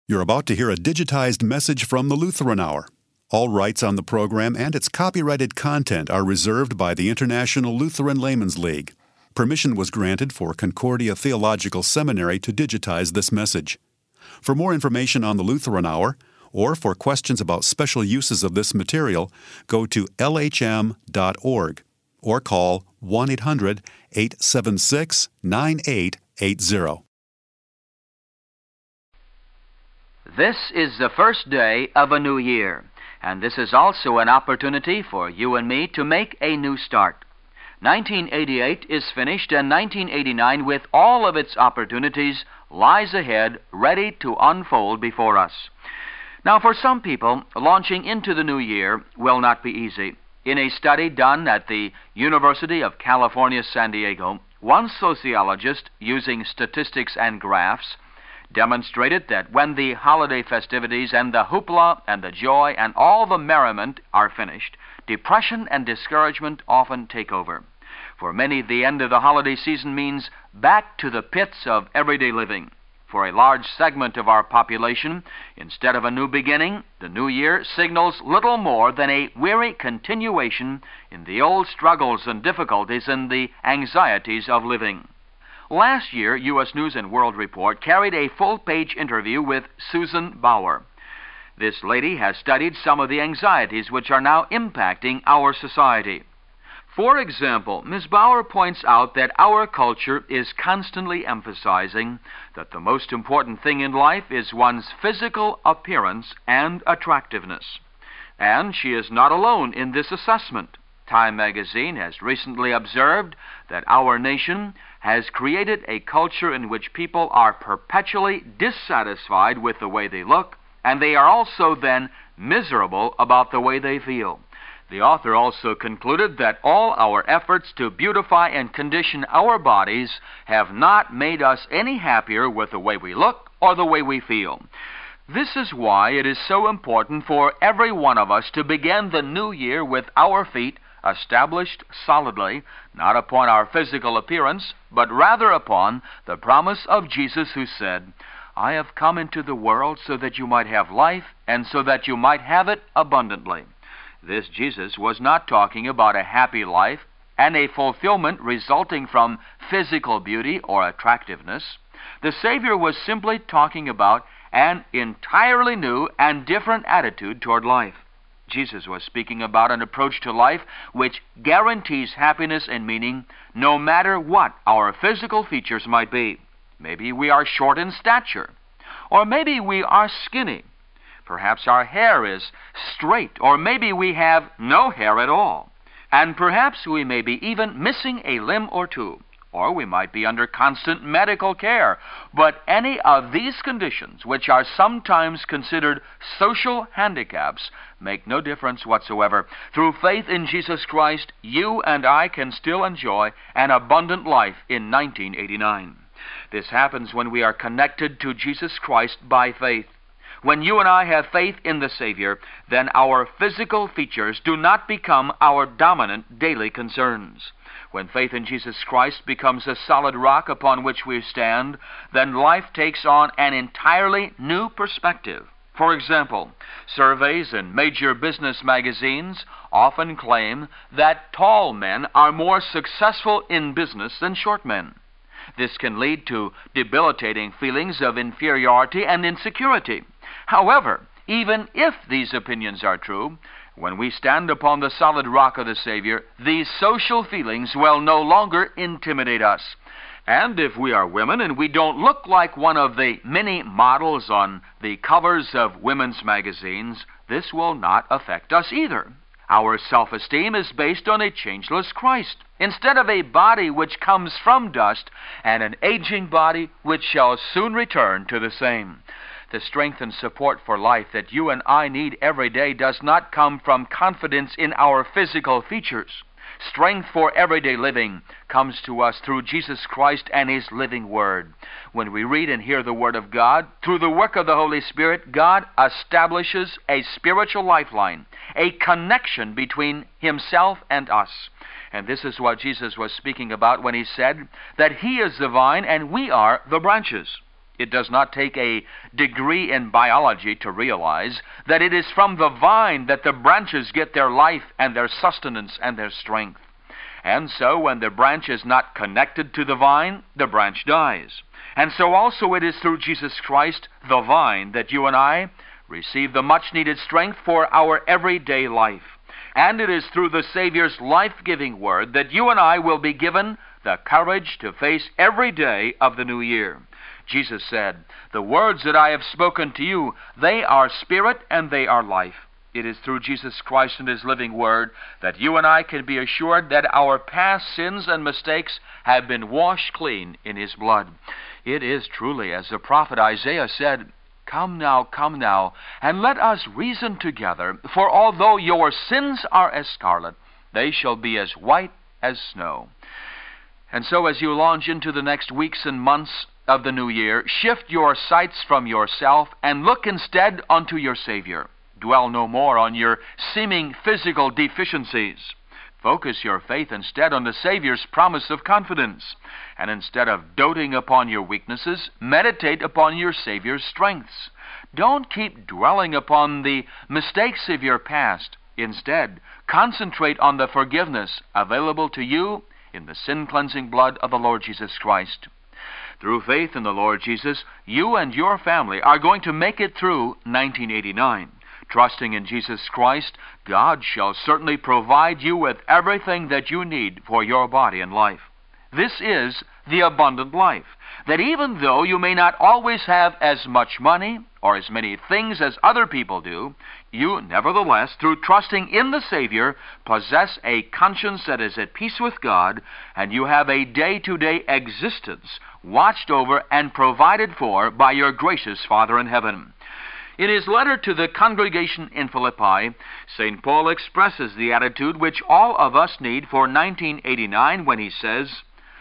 You're about to hear a digitized message from the Lutheran Hour. All rights on the program and its copyrighted content are reserved by the International Lutheran Laymen's League. Permission was granted for Concordia Theological Seminary to digitize this message. For more information on the Lutheran Hour, or for questions about special uses of this material, go to lhm.org or call 1-800-876-9880. This is the first day of a new year, and this is also an opportunity for you and me to make a new start. 1988 is finished, and 1989, with all of its opportunities, lies ahead, ready to unfold before us. Now, for some people, launching into the new year will not be easy. In a study done at the University of California, San Diego, one sociologist, using statistics and graphs, demonstrated that when the holiday festivities and the hoopla and the joy and all the merriment are finished, depression and discouragement often take over. For many, the end of the holiday season means back to the pits of everyday living. For a large segment of our population, instead of a new beginning, the new year signals little more than a weary continuation in the old struggles and difficulties and the anxieties of living. Last year, U.S. News & World Report carried a full-page interview with Susan Bauer. This lady has studied some of the anxieties which are now impacting our society. For example, Ms. Bauer points out that our culture is constantly emphasizing that the most important thing in life is one's physical appearance and attractiveness. And she is not alone in this assessment. Time magazine has recently observed that our nation has created a culture in which people are perpetually dissatisfied with the way they look, and they are also then miserable about the way they feel. The author also concluded that all our efforts to beautify and condition our bodies have not made us any happier with the way we look or the way we feel. This is why it is so important for every one of us to begin the new year with our feet established solidly, not upon our physical appearance, but rather upon the promise of Jesus, who said, "I have come into the world so that you might have life, and so that you might have it abundantly." This Jesus was not talking about a happy life and a fulfillment resulting from physical beauty or attractiveness. The Savior was simply talking about an entirely new and different attitude toward life. Jesus was speaking about an approach to life which guarantees happiness and meaning no matter what our physical features might be. Maybe we are short in stature, or maybe we are skinny. Perhaps our hair is straight, or maybe we have no hair at all. And perhaps we may be even missing a limb or two, or we might be under constant medical care. But any of these conditions, which are sometimes considered social handicaps, make no difference whatsoever. Through faith in Jesus Christ, you and I can still enjoy an abundant life in 1989. This happens when we are connected to Jesus Christ by faith. When you and I have faith in the Savior, then our physical features do not become our dominant daily concerns. When faith in Jesus Christ becomes a solid rock upon which we stand, then life takes on an entirely new perspective. For example, surveys in major business magazines often claim that tall men are more successful in business than short men. This can lead to debilitating feelings of inferiority and insecurity. However, even if these opinions are true, when we stand upon the solid rock of the Savior, these social feelings will no longer intimidate us. And if we are women and we don't look like one of the many models on the covers of women's magazines, this will not affect us either. Our self-esteem is based on a changeless Christ, instead of a body which comes from dust and an aging body which shall soon return to the same. The strength and support for life that you and I need every day does not come from confidence in our physical features. Strength for everyday living comes to us through Jesus Christ and His living Word. When we read and hear the Word of God, through the work of the Holy Spirit, God establishes a spiritual lifeline, a connection between Himself and us. And this is what Jesus was speaking about when He said that He is the vine and we are the branches. It does not take a degree in biology to realize that it is from the vine that the branches get their life and their sustenance and their strength. And so when the branch is not connected to the vine, the branch dies. And so also it is through Jesus Christ, the vine, that you and I receive the much-needed strength for our everyday life. And it is through the Savior's life-giving word that you and I will be given the courage to face every day of the new year. Jesus said, "The words that I have spoken to you, they are spirit and they are life." It is through Jesus Christ and His living word that you and I can be assured that our past sins and mistakes have been washed clean in His blood. It is truly, as the prophet Isaiah said, come now, and let us reason together. For although your sins are as scarlet, they shall be as white as snow." And so as you launch into the next weeks and months of the new year, shift your sights from yourself and look instead unto your Savior. Dwell no more on your seeming physical deficiencies. Focus your faith instead on the Savior's promise of confidence. And instead of doting upon your weaknesses, meditate upon your Savior's strengths. Don't keep dwelling upon the mistakes of your past. Instead, concentrate on the forgiveness available to you in the sin-cleansing blood of the Lord Jesus Christ. Through faith in the Lord Jesus, you and your family are going to make it through 1989. Trusting in Jesus Christ, God shall certainly provide you with everything that you need for your body and life. This is the abundant life, that even though you may not always have as much money or as many things as other people do, you nevertheless, through trusting in the Savior, possess a conscience that is at peace with God, and you have a day-to-day existence watched over and provided for by your gracious Father in heaven. In his letter to the congregation in Philippi, St. Paul expresses the attitude which all of us need for 1989 when he says,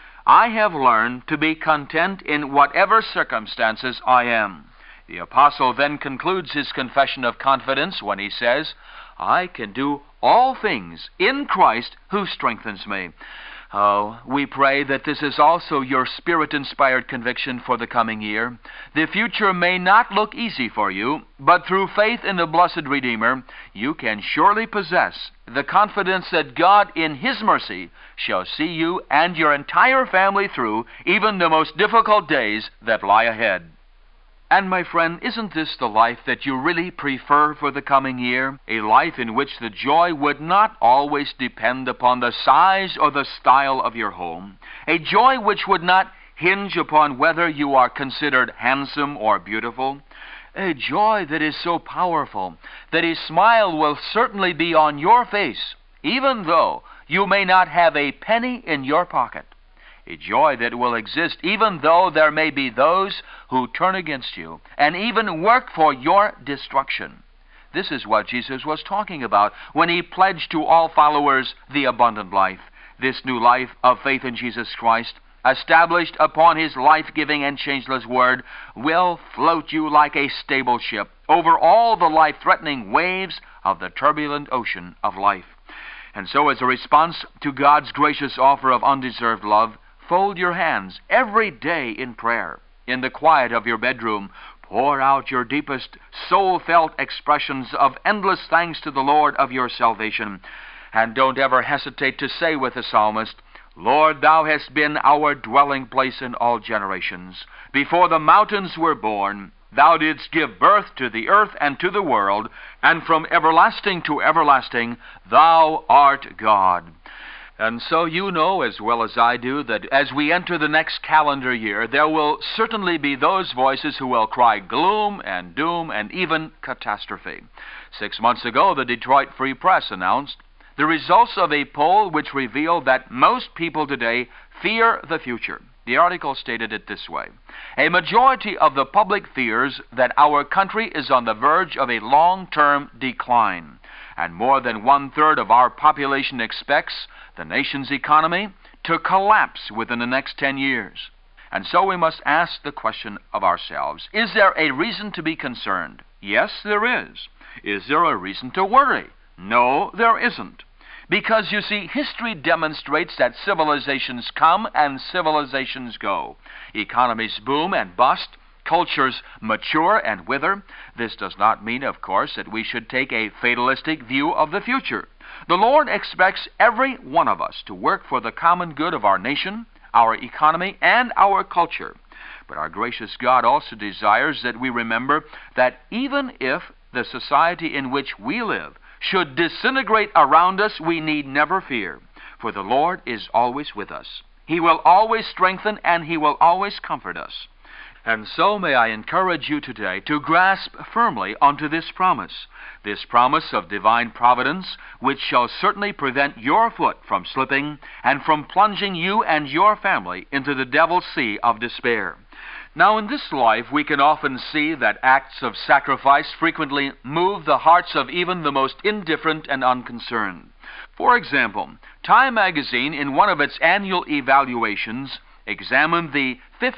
"I have learned to be content in whatever circumstances I am." The apostle then concludes his confession of confidence when he says, "I can do all things in Christ who strengthens me." Oh, we pray that this is also your Spirit-inspired conviction for the coming year. The future may not look easy for you, but through faith in the blessed Redeemer, you can surely possess the confidence that God in His mercy shall see you and your entire family through even the most difficult days that lie ahead. And my friend, isn't this the life that you really prefer for the coming year? A life in which the joy would not always depend upon the size or the style of your home. A joy which would not hinge upon whether you are considered handsome or beautiful. A joy that is so powerful that a smile will certainly be on your face, even though you may not have a penny in your pocket. A joy that will exist even though there may be those who turn against you and even work for your destruction. This is what Jesus was talking about when He pledged to all followers the abundant life. This new life of faith in Jesus Christ, established upon His life-giving and changeless word, will float you like a stable ship over all the life-threatening waves of the turbulent ocean of life. And so as a response to God's gracious offer of undeserved love, fold your hands every day in prayer. In the quiet of your bedroom, pour out your deepest soul-felt expressions of endless thanks to the Lord of your salvation. And don't ever hesitate to say with the psalmist, "Lord, Thou hast been our dwelling place in all generations. Before the mountains were born, Thou didst give birth to the earth and to the world, and from everlasting to everlasting, Thou art God." And so you know as well as I do that as we enter the next calendar year, there will certainly be those voices who will cry gloom and doom and even catastrophe. 6 months ago, the Detroit Free Press announced the results of a poll which revealed that most people today fear the future. The article stated it this way: "A majority of the public fears that our country is on the verge of a long-term decline, and more than 1/3 of our population expects the nation's economy to collapse within the next 10 years. And so we must ask the question of ourselves, is there a reason to be concerned? Yes, there is. Is there a reason to worry? No, there isn't. Because, you see, history demonstrates that civilizations come and civilizations go. Economies boom and bust. cultures mature and wither, this does not mean, of course, that we should take a fatalistic view of the future. The Lord expects every one of us to work for the common good of our nation, our economy, and our culture. But our gracious God also desires that we remember that even if the society in which we live should disintegrate around us, we need never fear, for the Lord is always with us. He will always strengthen and He will always comfort us. And so may I encourage you today to grasp firmly onto this promise of divine providence, which shall certainly prevent your foot from slipping and from plunging you and your family into the devil's sea of despair. Now, in this life, we can often see that acts of sacrifice frequently move the hearts of even the most indifferent and unconcerned. For example, Time magazine, in one of its annual evaluations, examined the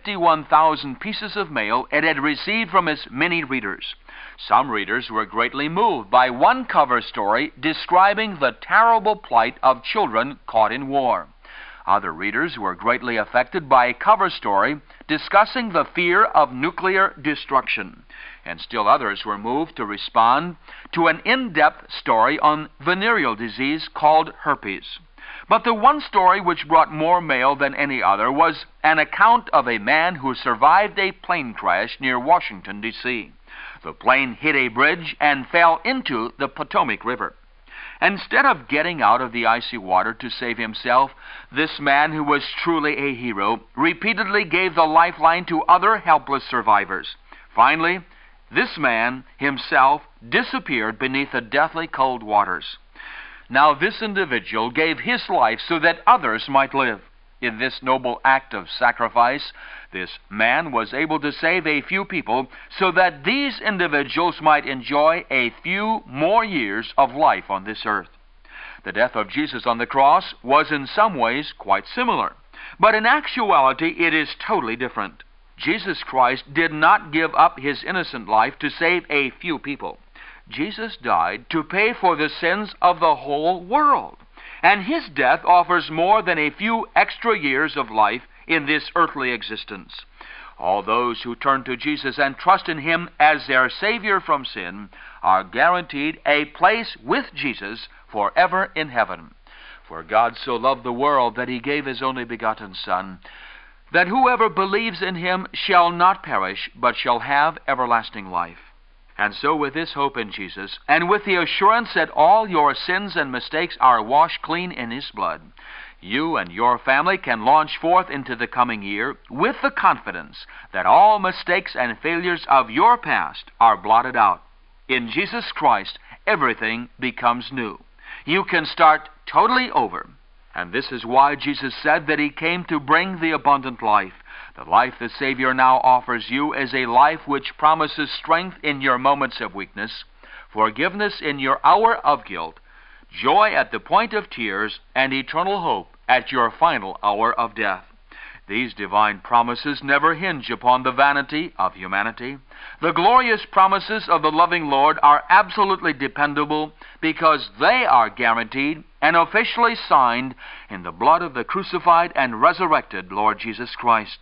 51,000 pieces of mail it had received from its many readers. Some readers were greatly moved by one cover story describing the terrible plight of children caught in war. Other readers were greatly affected by a cover story discussing the fear of nuclear destruction. And still others were moved to respond to an in-depth story on venereal disease called herpes. But the one story which brought more mail than any other was an account of a man who survived a plane crash near Washington, D.C. The plane hit a bridge and fell into the Potomac River. Instead of getting out of the icy water to save himself, this man, who was truly a hero, repeatedly gave the lifeline to other helpless survivors. Finally, this man himself disappeared beneath the deathly cold waters. Now, this individual gave his life so that others might live. In this noble act of sacrifice, this man was able to save a few people so that these individuals might enjoy a few more years of life on this earth. The death of Jesus on the cross was in some ways quite similar, but in actuality it is totally different. Jesus Christ did not give up His innocent life to save a few people. Jesus died to pay for the sins of the whole world. And His death offers more than a few extra years of life in this earthly existence. All those who turn to Jesus and trust in Him as their Savior from sin are guaranteed a place with Jesus forever in heaven. For God so loved the world that He gave His only begotten Son, that whoever believes in Him shall not perish, but shall have everlasting life. And so with this hope in Jesus, and with the assurance that all your sins and mistakes are washed clean in His blood, you and your family can launch forth into the coming year with the confidence that all mistakes and failures of your past are blotted out. In Jesus Christ, everything becomes new. You can start totally over. And this is why Jesus said that He came to bring the abundant life. The life the Savior now offers you is a life which promises strength in your moments of weakness, forgiveness in your hour of guilt, joy at the point of tears, and eternal hope at your final hour of death. These divine promises never hinge upon the vanity of humanity. The glorious promises of the loving Lord are absolutely dependable because they are guaranteed and officially signed in the blood of the crucified and resurrected Lord Jesus Christ.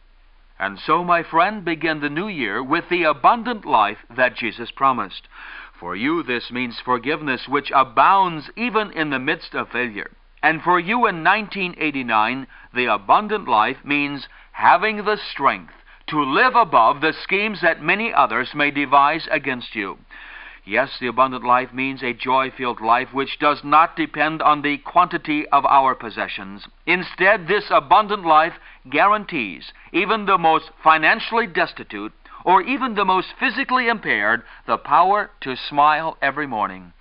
And so, my friend, begin the new year with the abundant life that Jesus promised. For you, this means forgiveness which abounds even in the midst of failure. And for you in 1989, the abundant life means having the strength to live above the schemes that many others may devise against you. Yes, the abundant life means a joy-filled life which does not depend on the quantity of our possessions. Instead, this abundant life guarantees even the most financially destitute or even the most physically impaired the power to smile every morning.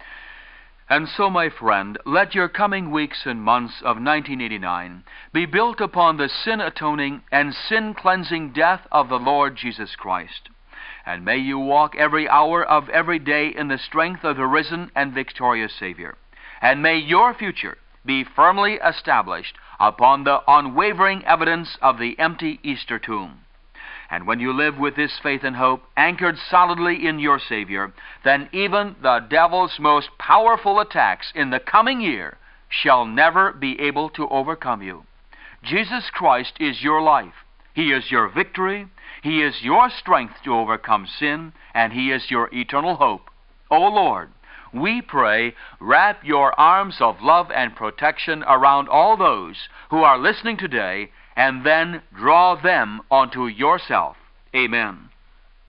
And so, my friend, let your coming weeks and months of 1989 be built upon the sin-atoning and sin-cleansing death of the Lord Jesus Christ. And may you walk every hour of every day in the strength of the risen and victorious Savior. And may your future be firmly established upon the unwavering evidence of the empty Easter tomb. And when you live with this faith and hope, anchored solidly in your Savior, then even the devil's most powerful attacks in the coming year shall never be able to overcome you. Jesus Christ is your life, He is your victory. He is your strength to overcome sin, and He is your eternal hope. O Lord, we pray, wrap your arms of love and protection around all those who are listening today, and then draw them onto yourself. Amen.